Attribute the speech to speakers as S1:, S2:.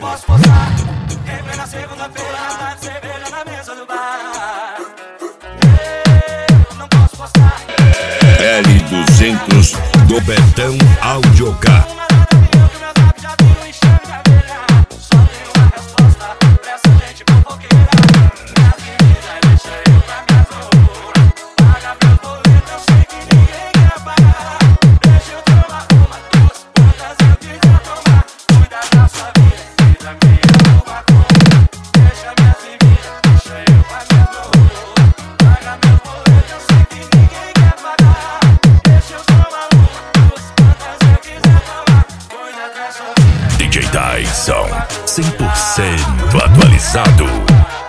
S1: posso forçar. Em plena segunda-feira, à tarde, cerveja na mesa do bar. Eu não posso postar.
S2: L200 do Betão Audiocar. DJ Tyson, 100% atualizado.